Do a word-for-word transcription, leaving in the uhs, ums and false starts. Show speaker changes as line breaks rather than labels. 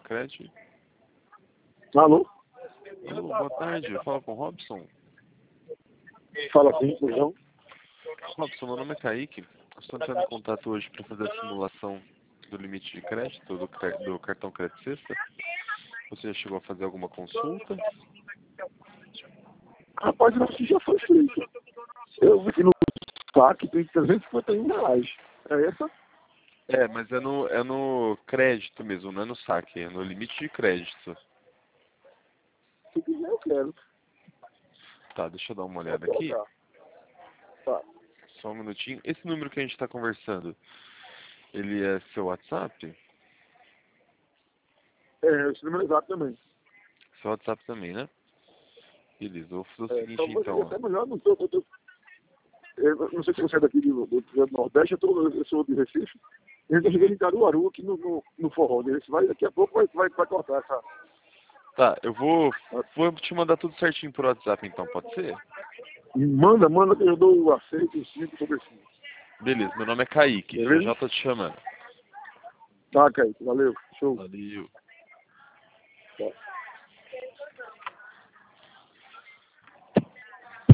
Cred.
Alô?
Alô, boa tarde. Eu falo com o Robson.
Fala assim, João.
Robson, meu nome é Kaique. Estou entrando em contato hoje para fazer a simulação do limite de crédito do, do cartão Crédito Sexta. Você já chegou a fazer alguma consulta?
Rapaz, eu acho que já foi feito. Eu vi que no saque tem trezentos e cinquenta e um reais. É essa?
É, mas é no, é no crédito mesmo, não é no saque, é no limite de crédito.
Se quiser, eu quero.
Tá, deixa eu dar uma
Pode
olhada aqui.
colocar. Tá.
Só um minutinho. Esse número que a gente está conversando, ele é seu WhatsApp?
É, esse número é exato também.
Seu WhatsApp também, né? Beleza, eu vou fazer o
É,
seguinte
talvez seja
então.
até melhor, não, tô, eu, tô, eu não sei se você é daqui do, do, do Nordeste, eu, tô, eu sou de Recife. Eu estou chegando em Caruaru, aqui no, no, no forró. Né? Vai, daqui a pouco vai, vai, vai cortar essa.
Tá, eu vou, vou te mandar tudo certinho por WhatsApp então, pode ser?
Manda, manda que eu dou o aceito em cinco sobre cinco.
Beleza, meu nome é Kaique, já
Beleza?
já tô te chamando.
Tá, Kaique, valeu. Show.
Valeu.
Tá.